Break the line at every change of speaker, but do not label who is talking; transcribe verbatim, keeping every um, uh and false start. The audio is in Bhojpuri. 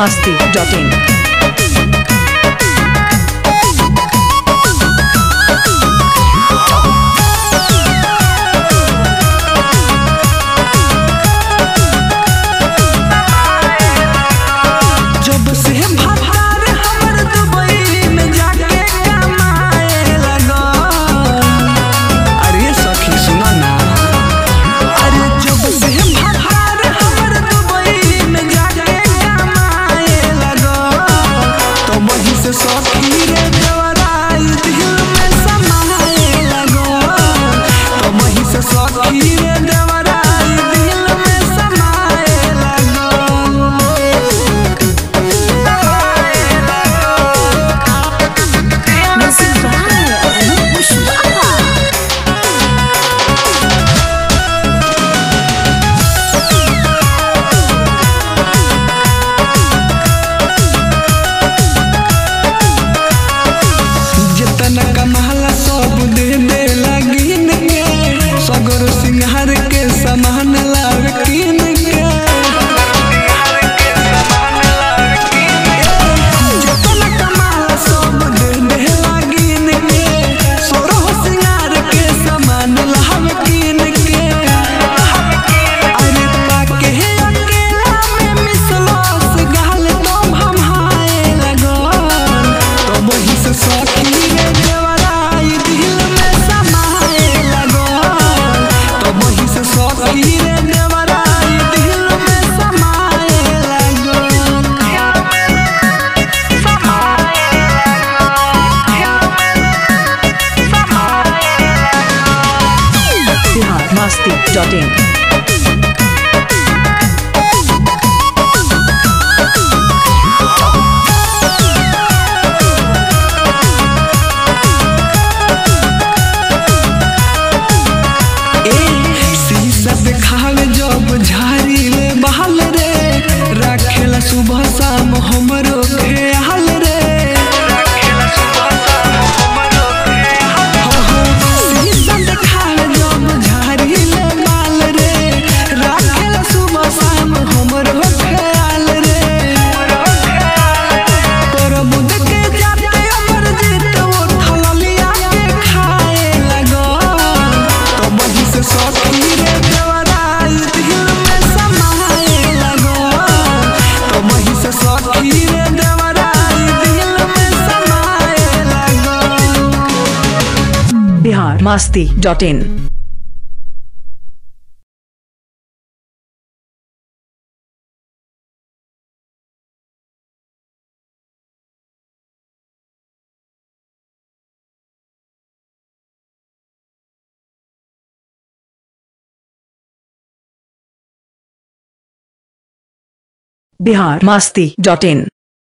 masti dot in. masti dot in.
सुबह शाम हमरो ख्याल रे शीशा देखाल जब झाड़ी ले बाल रे राखेला सुबह शाम हमरो ख्याल रे तोर बुद के जाते अमर जीत उठल लिया के खाए लगो तो बही से सखी रे देवराई दिल में समाए लगो तो बही से सखी रे देवराई दिल में समाए लगो
Bihar masti dot in. Bihar masti dot in.